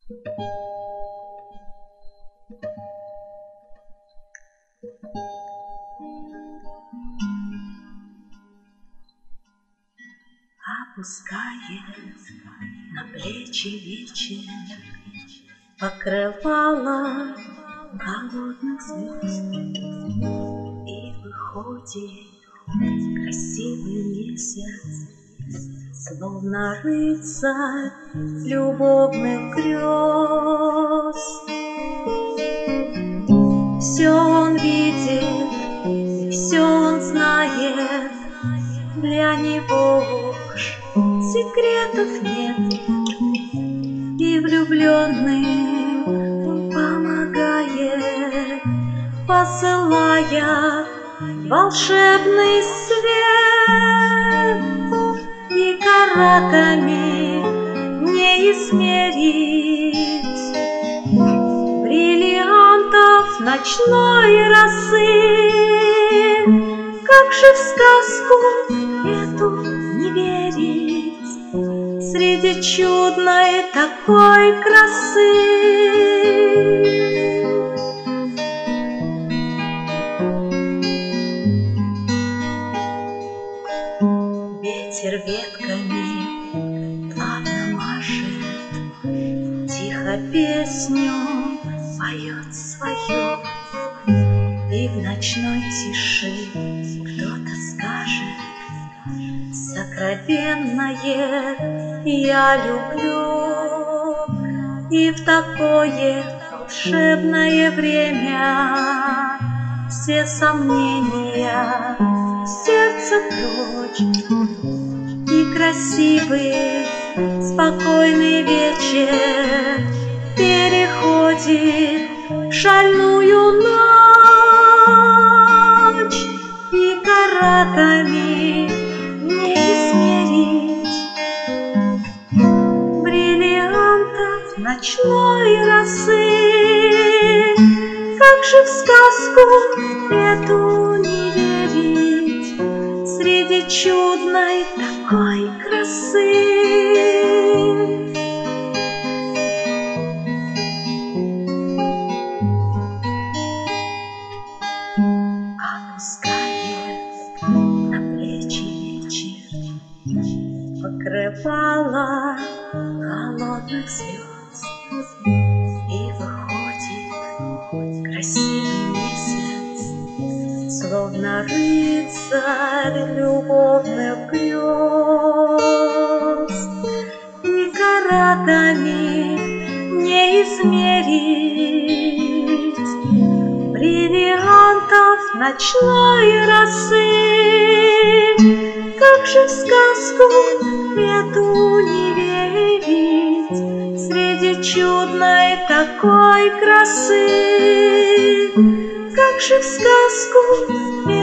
Опускает на плечи вечер покрывало холодных звезд, и выходит красивый месяц, словно рыцарь любовных грез. Все он видит, все он знает, для него уж секретов нет, и влюбленным он помогает, посылая волшебный свет, и каратами не измерить бриллиантов ночной росы. Как же в сказку эту не верить среди чудной такой красы? Ветер ветками плавно машет, тихо песню поет свою, и в ночной тиши кто-то скажет сокровенное «я люблю». И в такое волшебное время все сомнения в сердце прочь, и красивый спокойный вечер переходит в шальную ночь, и каратами не измерить бриллиантов ночной росы. Как же в сказку эту не верить среди чудной такой красы? Опускает на плечи вечер покрывало холодных звезд, и выходит красивый месяц, словно рыцарь любовных грез, и каратами не измерить бриллиантов ночной росы. Как же в сказку эту не верить среди чудной такой красы? Как же в сказку